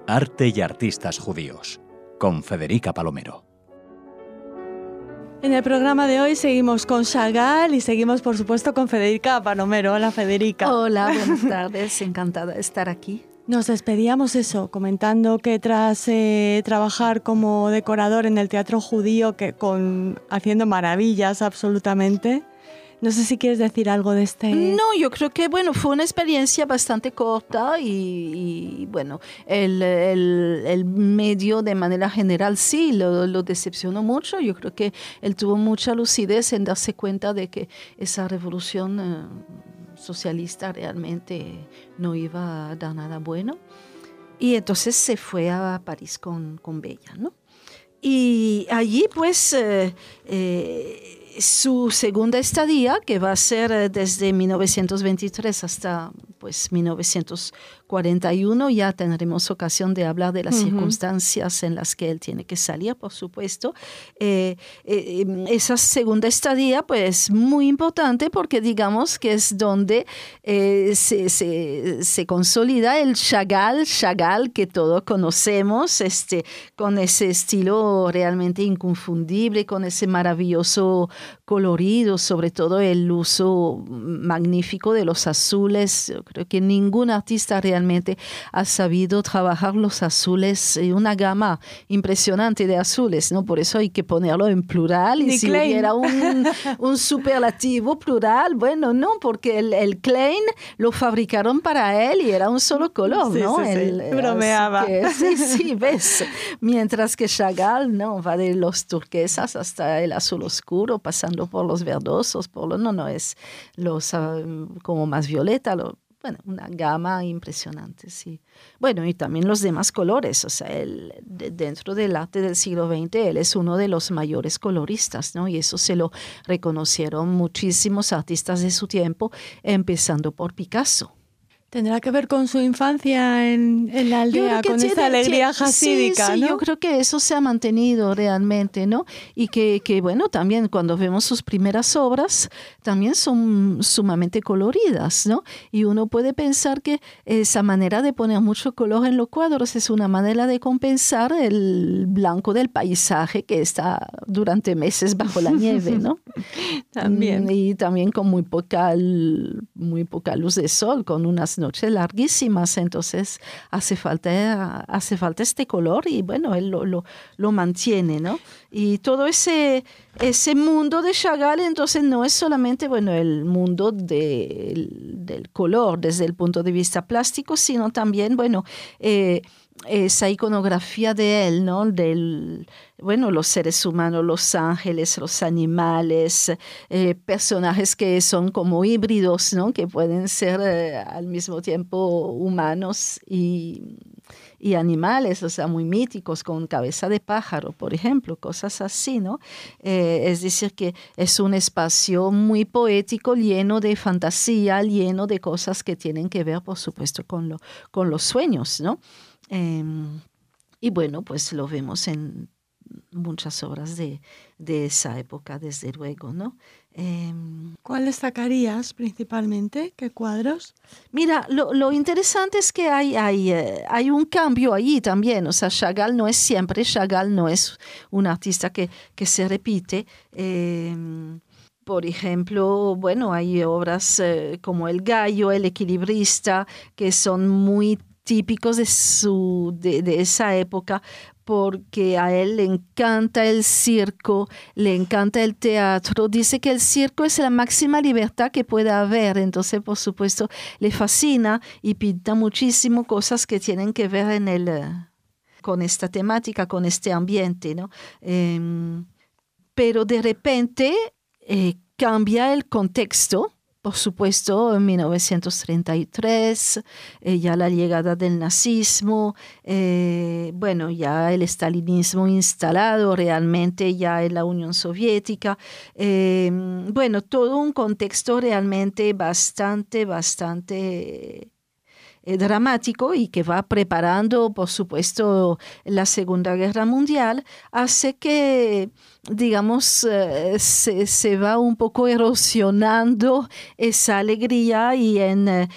Arte y artistas judíos, con Federica Palomero. En el programa de hoy seguimos con Chagall y seguimos, por supuesto, con Federica Palomero. Hola, Federica. Hola, buenas tardes. Encantada de estar aquí. Nos despedíamos comentando que tras trabajar como decorador en el teatro judío, haciendo maravillas absolutamente. No sé si quieres decir algo de este... No, yo creo que fue una experiencia bastante corta y el medio de manera general sí lo decepcionó mucho. Yo creo que él tuvo mucha lucidez en darse cuenta de que esa revolución socialista realmente no iba a dar nada bueno. Y entonces se fue a París con Bella, ¿no? Y allí su segunda estadía, que va a ser desde 1923 hasta 1941, ya tendremos ocasión de hablar de las circunstancias en las que él tiene que salir, por supuesto. Esa segunda estadía es muy importante porque digamos que es donde se consolida el Chagall que todos conocemos, con ese estilo realmente inconfundible, con ese maravilloso colorido, sobre todo el uso magnífico de los azules. Yo creo que ningún artista realmente ha sabido trabajar los azules, una gama impresionante de azules, ¿no? Por eso hay que ponerlo en plural. Y si hubiera un superlativo plural, no, porque el Klein lo fabricaron para él y era un solo color, ¿no? Sí. Bromeaba. Sí, ves. Mientras que Chagall, ¿no? Va de los turquesas hasta el azul oscuro, pasando por los verdosos, es los como más violeta, una gama impresionante, sí. Y también los demás colores, o sea, dentro del arte del siglo XX, él es uno de los mayores coloristas, ¿no? Y eso se lo reconocieron muchísimos artistas de su tiempo, empezando por Picasso. ¿Tendrá que ver con su infancia en la aldea, con esa alegría jasídica, sí, ¿no? Yo creo que eso se ha mantenido realmente, ¿no? Y que también cuando vemos sus primeras obras, también son sumamente coloridas, ¿no? Y uno puede pensar que esa manera de poner mucho color en los cuadros es una manera de compensar el blanco del paisaje que está durante meses bajo la nieve, ¿no? También. Y también con muy poca luz de sol, con unas noches larguísimas, entonces hace falta este color y él lo mantiene, ¿no? Y todo ese mundo de Chagall entonces no es solamente el mundo del color desde el punto de vista plástico, sino también esa iconografía de él, ¿no? Los seres humanos, los ángeles, los animales, personajes que son como híbridos, ¿no? Que pueden ser al mismo tiempo humanos y animales, o sea, muy míticos, con cabeza de pájaro, por ejemplo, cosas así, ¿no? Es decir, que es un espacio muy poético, lleno de fantasía, lleno de cosas que tienen que ver, por supuesto, con los sueños, ¿no? Y lo vemos en muchas obras de esa época, desde luego, ¿no? ¿Cuál destacarías principalmente? ¿Qué cuadros? Mira, lo interesante es que hay un cambio allí también. O sea, Chagall no es un artista que se repite. Por ejemplo, hay obras como El Gallo, El Equilibrista, que son muy típicos de esa época, porque a él le encanta el circo, le encanta el teatro. Dice que el circo es la máxima libertad que pueda haber. Entonces, por supuesto, le fascina y pinta muchísimo cosas que tienen que ver con esta temática, con este ambiente, ¿no? Pero de repente cambia el contexto. Por supuesto, en 1933, ya la llegada del nazismo, ya el estalinismo instalado realmente ya en la Unión Soviética. Todo un contexto realmente bastante dramático y que va preparando, por supuesto, la Segunda Guerra Mundial, hace que, digamos, se va un poco erosionando esa alegría y en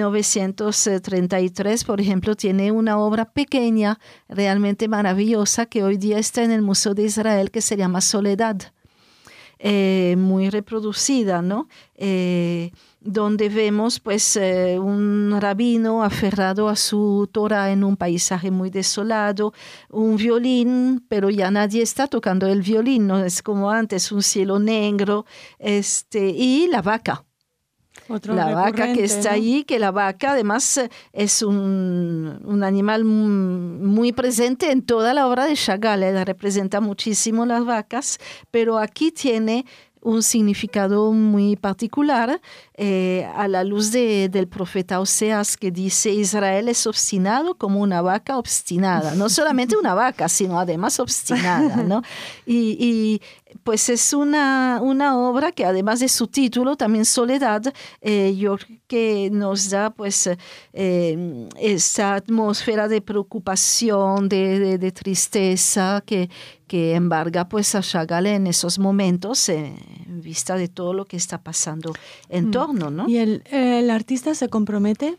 1933, por ejemplo, tiene una obra pequeña, realmente maravillosa, que hoy día está en el Museo de Israel, que se llama Soledad. Muy reproducida, ¿no? Donde vemos pues un rabino aferrado a su Torah en un paisaje muy desolado, un violín, pero ya nadie está tocando el violín, no es como antes, un cielo negro, y la vaca. La vaca que está, ¿no?, allí, que la vaca además es un animal muy presente en toda la obra de Chagall. Él representa muchísimo las vacas, pero aquí tiene un significado muy particular a la luz del profeta Oseas, que dice: Israel es obstinado como una vaca obstinada. No solamente una vaca, sino además obstinada, ¿no? Y pues es una obra que, además de su título, también Soledad, yo creo que nos da pues esa atmósfera de preocupación, de tristeza que embarga pues a Chagall en esos momentos, en vista de todo lo que está pasando en torno, ¿no? ¿Y el artista se compromete?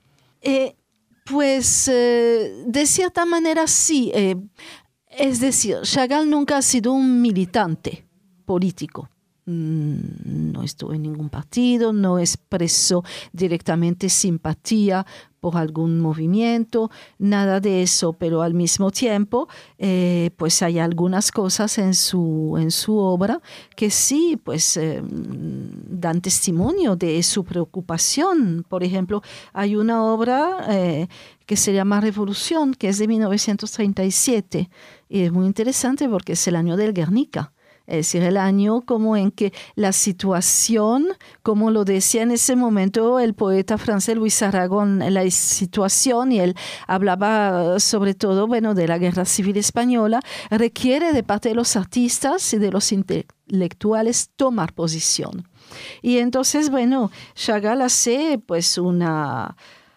De cierta manera sí. Es decir, Chagall nunca ha sido un militante político. No estuvo en ningún partido, no expresó directamente simpatía por algún movimiento, nada de eso, pero al mismo tiempo pues hay algunas cosas en su obra que sí pues dan testimonio de su preocupación. Por ejemplo, hay una obra que se llama Revolución, que es de 1937, y es muy interesante porque es el año del Guernica. Es decir, el año como en que la situación, como lo decía en ese momento el poeta francés Louis Aragon, la situación, y él hablaba sobre todo, bueno, de la Guerra Civil Española, requiere de parte de los artistas y de los intelectuales tomar posición. Y entonces, bueno, Chagall hace pues una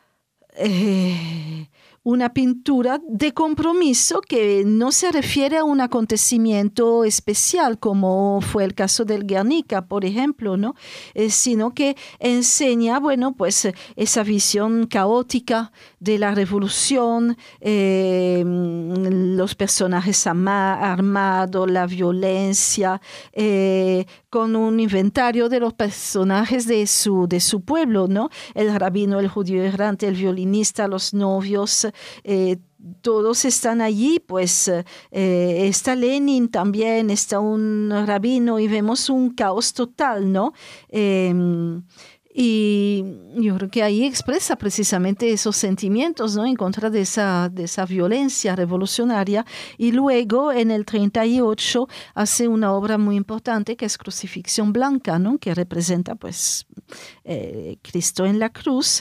pintura de compromiso que no se refiere a un acontecimiento especial, como fue el caso del Guernica, por ejemplo, ¿no? Sino que enseña, bueno, pues esa visión caótica de la revolución, los personajes armados, la violencia, con un inventario de los personajes de su pueblo, ¿no? El rabino, el judío errante, el violinista, los novios, todos están allí, pues está Lenin también, está un rabino, y vemos un caos total, ¿no? Y yo creo que ahí expresa precisamente esos sentimientos, ¿no?, en contra de esa violencia revolucionaria. Y luego, en el 38, hace una obra muy importante que es Crucifixión Blanca, ¿no?, que representa pues Cristo en la cruz,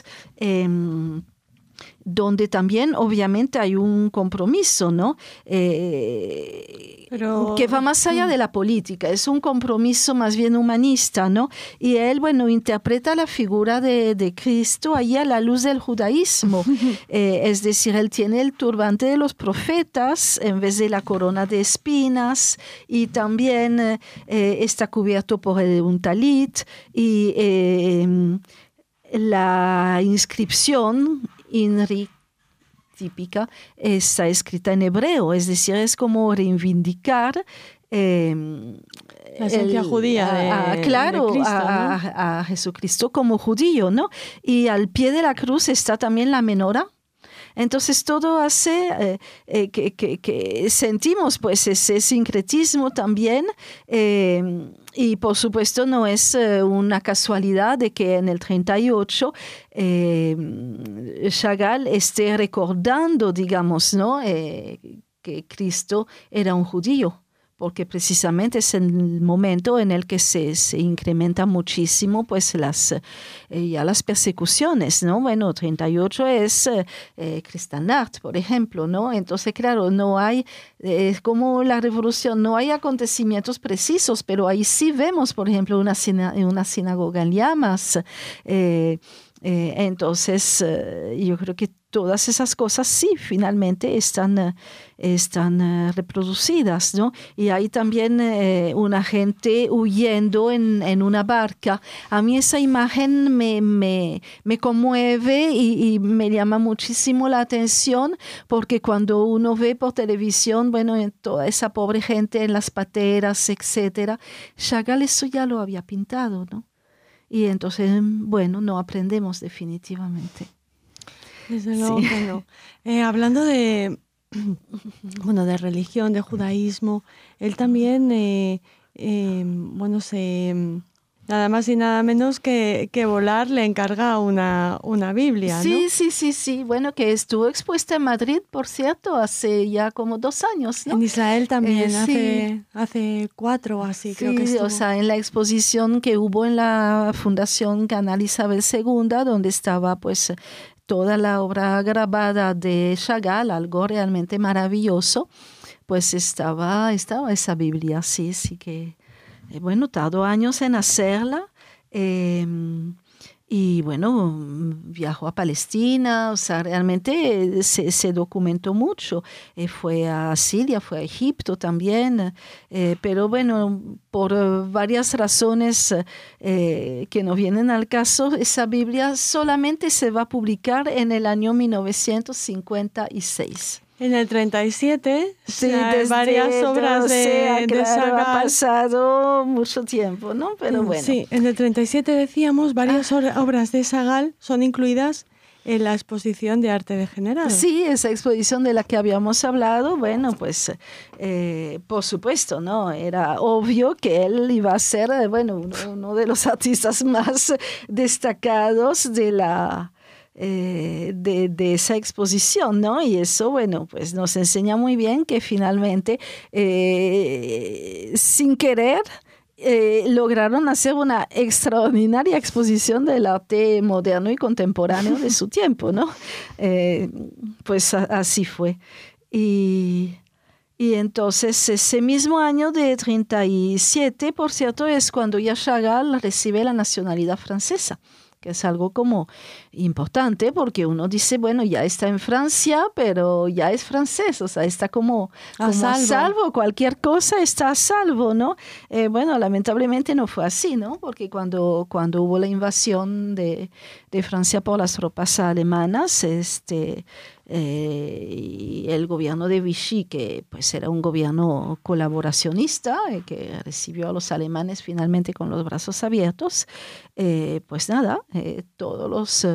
donde también obviamente hay un compromiso, ¿no? Que va más allá de la política, es un compromiso más bien humanista, ¿no? Y él, bueno, interpreta la figura de Cristo ahí a la luz del judaísmo. Es decir, él tiene el turbante de los profetas en vez de la corona de espinas, y también está cubierto por un talit, y la inscripción INRI típica está escrita en hebreo, es decir, es como reivindicar la esencia judía de Cristo, ¿no? a Jesucristo como judío, ¿no? Y al pie de la cruz está también la menora. Entonces todo hace que sentimos pues ese sincretismo también, y por supuesto no es una casualidad de que en el 38 Chagall esté recordando, digamos, ¿no?, que Cristo era un judío, porque precisamente es el momento en el que se incrementan muchísimo pues las persecuciones, ¿no? Bueno, 38 es Kristallnacht, por ejemplo, ¿no? Entonces, claro, no hay, es como la revolución, no hay acontecimientos precisos, pero ahí sí vemos, por ejemplo, una sinagoga en llamas, Entonces, yo creo que todas esas cosas sí, finalmente están reproducidas, ¿no? Y hay también una gente huyendo en una barca. A mí esa imagen me conmueve y me llama muchísimo la atención, porque cuando uno ve por televisión, bueno, toda esa pobre gente en las pateras, etcétera, Chagall eso ya lo había pintado, ¿no? Y entonces, bueno, no aprendemos definitivamente. Desde luego que no. Hablando de, bueno, de religión, de judaísmo, él también, nada más y nada menos que volar le encarga una Biblia, ¿no? Sí. Bueno, que estuvo expuesta en Madrid, por cierto, hace ya como 2 años, ¿no? En Israel también, hace 4 o así, creo que estuvo. O sea, en la exposición que hubo en la Fundación Canal Isabel II, donde estaba pues toda la obra grabada de Chagall, algo realmente maravilloso, pues estaba esa Biblia, sí que, bueno, tardó años en hacerla, y bueno, viajó a Palestina, o sea, realmente se documentó mucho. Fue a Siria, fue a Egipto también, pero bueno, por varias razones que no vienen al caso, esa Biblia solamente se va a publicar en el año 1956. En el 37, sí, desde varias obras de Chagall. Ha pasado mucho tiempo, ¿no? Pero bueno. Sí, en el 37 decíamos, varias obras de Chagall son incluidas en la exposición de arte degenerado. Sí, esa exposición de la que habíamos hablado, bueno, pues por supuesto, ¿no? Era obvio que él iba a ser, bueno, uno de los artistas más destacados de esa exposición, ¿no? Y eso, bueno, pues nos enseña muy bien que finalmente, sin querer, lograron hacer una extraordinaria exposición del arte moderno y contemporáneo de su tiempo, ¿no? Pues así fue. Y entonces ese mismo año de 37, por cierto, es cuando ya Chagall recibe la nacionalidad francesa, que es algo como importante, porque uno dice, bueno, ya está en Francia, pero ya es francés, o sea, está como a salvo, cualquier cosa está a salvo, ¿no? Bueno, lamentablemente no fue así, ¿no? Porque cuando hubo la invasión de Francia por las tropas alemanas, y el gobierno de Vichy, que pues era un gobierno colaboracionista, que recibió a los alemanes finalmente con los brazos abiertos, pues nada, todos los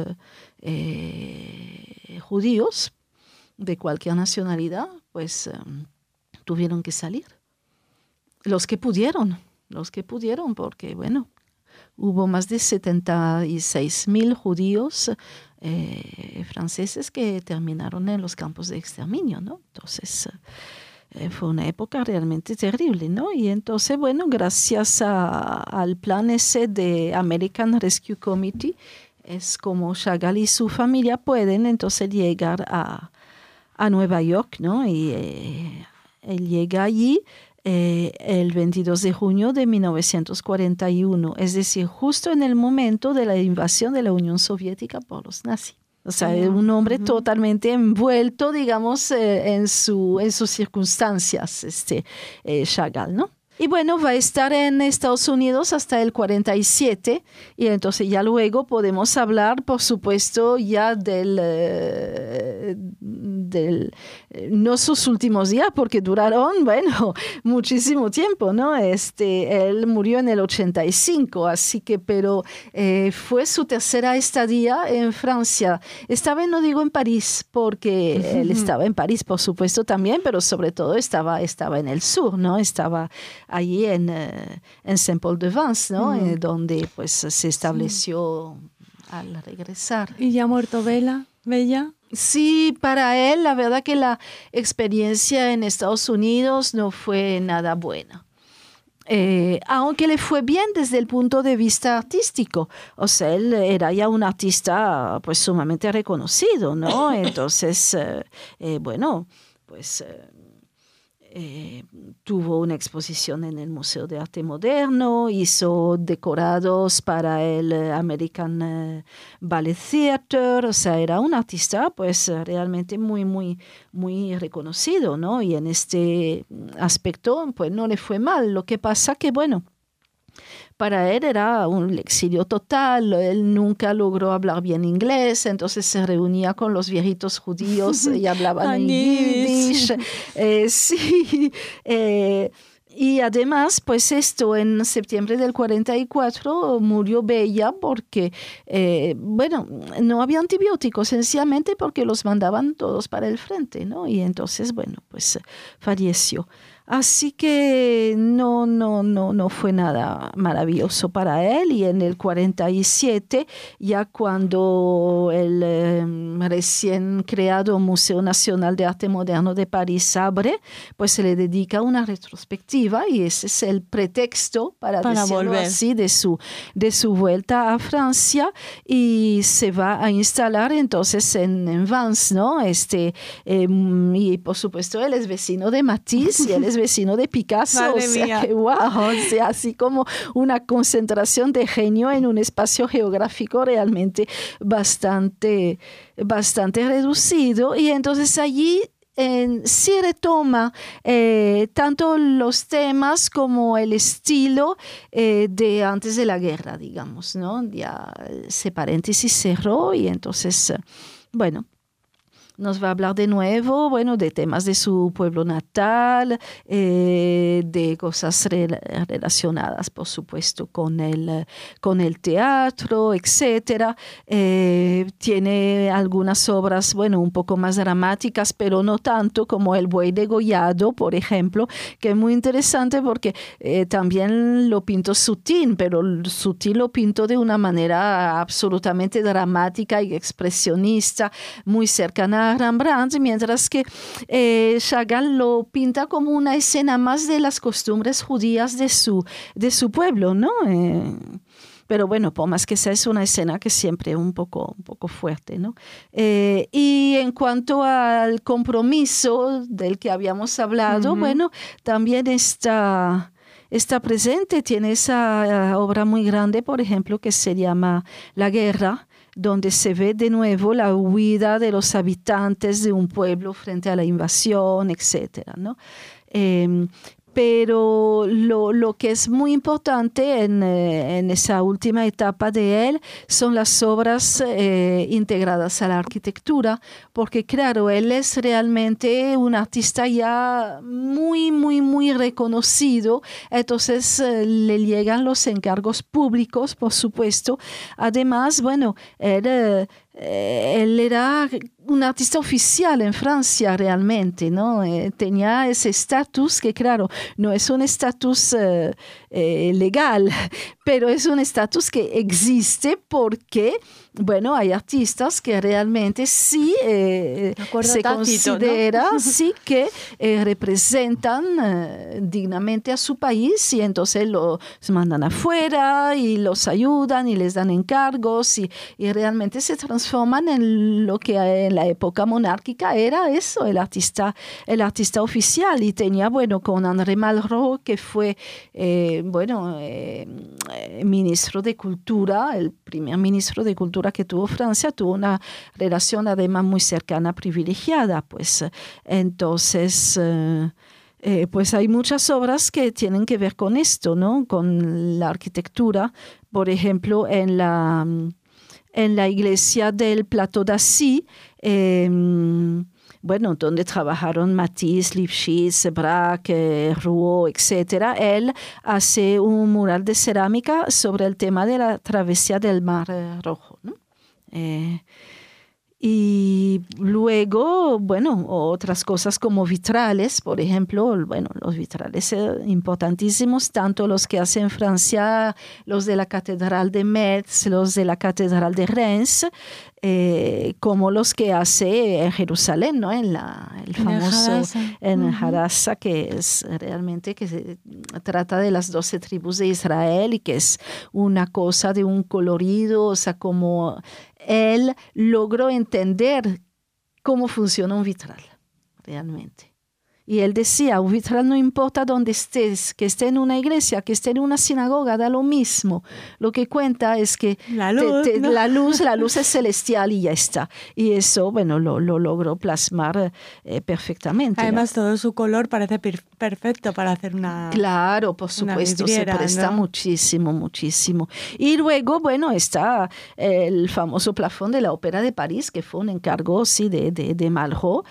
judíos de cualquier nacionalidad pues tuvieron que salir. Los que pudieron, porque bueno, hubo más de 76,000 judíos franceses que terminaron en los campos de exterminio, ¿no? Entonces, fue una época realmente terrible, ¿no? Y entonces, bueno, gracias al plan ese de American Rescue Committee, es como Chagall y su familia pueden entonces llegar a Nueva York, ¿no? Y él llega allí el 22 de junio de 1941, es decir, justo en el momento de la invasión de la Unión Soviética por los nazis. O sea, un hombre totalmente envuelto, digamos, en sus circunstancias, Chagall, ¿no? Y bueno, va a estar en Estados Unidos hasta el 47, y entonces ya luego podemos hablar, por supuesto, ya del no sus últimos días, porque duraron, bueno, muchísimo tiempo, ¿no? Él murió en el 85, así que, pero fue su tercera estadía en Francia. Estaba, no digo en París, porque él estaba en París, por supuesto, también, pero sobre todo estaba en el sur, ¿no? Estaba allí en Saint-Paul-de-Vence, ¿no? Donde pues se estableció al regresar. ¿Y ya muerto Bella? Sí, para él la verdad que la experiencia en Estados Unidos no fue nada buena. Aunque le fue bien desde el punto de vista artístico. O sea, él era ya un artista pues sumamente reconocido, ¿no? Entonces, bueno, pues tuvo una exposición en el Museo de Arte Moderno, hizo decorados para el American Ballet Theatre, o sea, era un artista pues realmente muy, muy, muy reconocido, ¿no? Y en este aspecto pues no le fue mal. Lo que pasa que, bueno, para él era un exilio total, él nunca logró hablar bien inglés, entonces se reunía con los viejitos judíos y hablaban en yiddish. Sí, y además, pues esto, en septiembre del 44 murió Bella porque, bueno, no había antibióticos, sencillamente porque los mandaban todos para el frente, ¿no? Y entonces, bueno, pues falleció. Así que no fue nada maravilloso para él. Y en el 47, ya cuando el recién creado Museo Nacional de Arte Moderno de París abre, pues se le dedica una retrospectiva y ese es el pretexto para decirlo así, de su vuelta a Francia, y se va a instalar entonces en Vence, ¿no? Y por supuesto él es vecino de Matisse y él es vecino de Picasso, Madre o sea mía. que wow, o sea, así como una concentración de genio en un espacio geográfico realmente bastante reducido. Y entonces allí sí retoma tanto los temas como el estilo de antes de la guerra, digamos, ¿no? Ya ese paréntesis cerró y entonces, bueno, nos va a hablar de nuevo, bueno, de temas de su pueblo natal, de cosas relacionadas, por supuesto, con el teatro, etcétera. Tiene algunas obras, bueno, un poco más dramáticas, pero no tanto, como El buey degollado, por ejemplo, que es muy interesante porque también lo pintó Soutine, pero Soutine lo pintó de una manera absolutamente dramática y expresionista, muy cercana a Rembrandt, mientras que Chagall lo pinta como una escena más de las costumbres judías de su pueblo, ¿no? Pero bueno, por más que sea, es una escena que siempre es un poco fuerte, ¿no? Y en cuanto al compromiso del que habíamos hablado, bueno, también está presente, tiene esa obra muy grande, por ejemplo, que se llama La guerra, donde se ve de nuevo la huida de los habitantes de un pueblo frente a la invasión, etcétera, ¿no? Pero lo que es muy importante en esa última etapa de él son las obras integradas a la arquitectura, porque claro, él es realmente un artista ya muy, muy, muy reconocido, entonces le llegan los encargos públicos, por supuesto. Además, bueno, él era un artista oficial en Francia realmente, ¿no? Tenía ese estatus que, claro, no es un estatus legal, pero es un estatus que existe porque, bueno, hay artistas que realmente sí se considera, ¿no? Sí, que representan dignamente a su país y entonces los mandan afuera y los ayudan y les dan encargos y realmente se transforman en lo que en la época monárquica era eso, el artista oficial. Y tenía, bueno, con André Malraux, que fue, ministro de Cultura, el primer ministro de Cultura que tuvo Francia, tuvo una relación además muy cercana, privilegiada, pues. Entonces, pues hay muchas obras que tienen que ver con esto, ¿no? Con la arquitectura. Por ejemplo, en la iglesia del Plateau d'Assy, bueno, donde trabajaron Matisse, Lifshitz, Braque, Rouault, etc. Él hace un mural de cerámica sobre el tema de la travesía del Mar Rojo, ¿no? Y luego, bueno, otras cosas como vitrales, por ejemplo, bueno, los vitrales importantísimos, tanto los que hace en Francia, los de la Catedral de Metz, los de la Catedral de Reims, como los que hace en Jerusalén, ¿no? El famoso en Hadassah, que es realmente que se trata de las 12 tribus de Israel y que es una cosa de un colorido, o sea, como él logró entender cómo funciona un vitral, realmente. Y él decía, un vitral no importa dónde estés, que esté en una iglesia, que esté en una sinagoga, da lo mismo. Lo que cuenta es que la luz es celestial y ya está. Y eso, bueno, lo logró plasmar perfectamente. Además, todo su color parece perfecto para hacer una... Claro, por supuesto, vidriera, se presta, ¿no? Muchísimo, muchísimo. Y luego, bueno, está el famoso plafón de la Ópera de París, que fue un encargo, sí, de Malraux.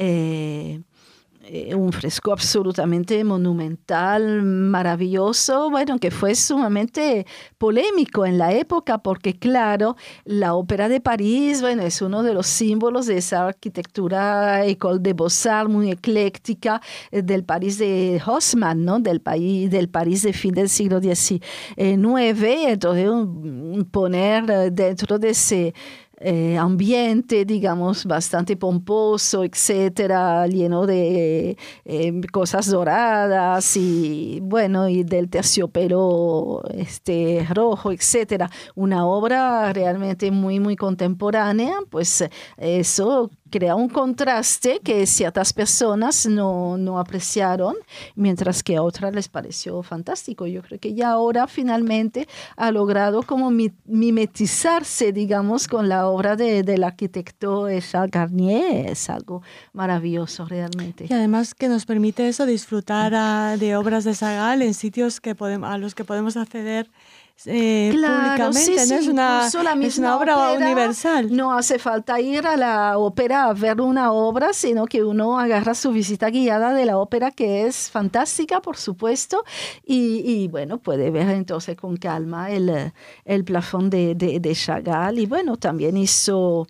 Un fresco absolutamente monumental, maravilloso, bueno, que fue sumamente polémico en la época porque, claro, la Ópera de París, bueno, es uno de los símbolos de esa arquitectura École des Beaux-Arts muy ecléctica del París de Haussmann, ¿no? Del París de fin del siglo XIX. Entonces, poner dentro de ese ambiente, digamos, bastante pomposo, etcétera, lleno de cosas doradas y, bueno, y del terciopelo rojo, etcétera. Una obra realmente muy, muy contemporánea, pues eso crea un contraste que ciertas personas no apreciaron, mientras que a otras les pareció fantástico. Yo creo que ya ahora finalmente ha logrado como mimetizarse, digamos, con la obra del arquitecto Charles Garnier. Es algo maravilloso realmente. Y además que nos permite eso, disfrutar de obras de Chagall en sitios a los que podemos acceder claro, públicamente, sí, ¿no? Sí, es una obra universal. No hace falta ir a la ópera a ver una obra, sino que uno agarra su visita guiada de la ópera, que es fantástica, por supuesto, y bueno, puede ver entonces con calma el plafón de Chagall. Y bueno, también hizo...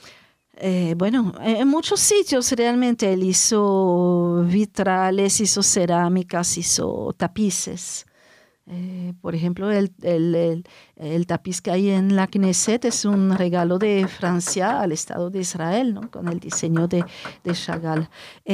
en muchos sitios realmente él hizo vitrales, hizo cerámicas, hizo tapices. Por ejemplo, el tapiz que hay en la Knesset es un regalo de Francia al Estado de Israel, ¿no? Con el diseño de Chagall.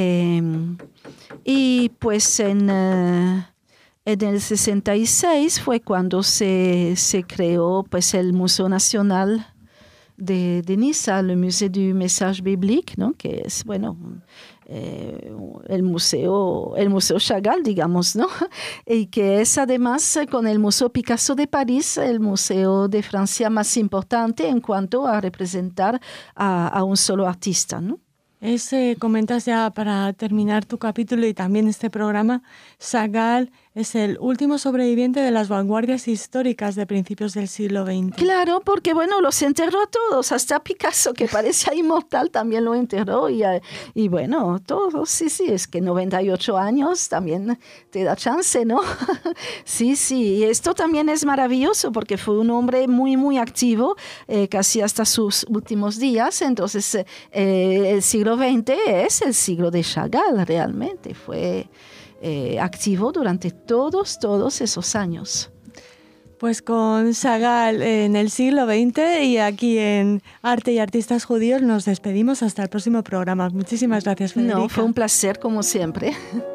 Y pues en el 66 fue cuando se creó pues, el Museo Nacional de Niza, el Musée du Message Biblique, ¿no? Que es, bueno... el museo Chagall, digamos, ¿no? Y que es además con el Museo Picasso de París el museo de Francia más importante en cuanto a representar a un solo artista, ¿no? Comentas ya para terminar tu capítulo y también este programa, Chagall es el último sobreviviente de las vanguardias históricas de principios del siglo XX. Claro, porque bueno, los enterró a todos, hasta Picasso, que parecía inmortal, también lo enterró y bueno, todos, sí, es que 98 años también te da chance, ¿no? Sí, y esto también es maravilloso porque fue un hombre muy, muy activo, casi hasta sus últimos días, entonces el siglo XX es el siglo de Chagall realmente, fue... activo durante todos esos años. Pues con Chagall en el siglo XX y aquí en Arte y Artistas Judíos nos despedimos hasta el próximo programa. Muchísimas gracias, Federica. No, fue un placer como siempre.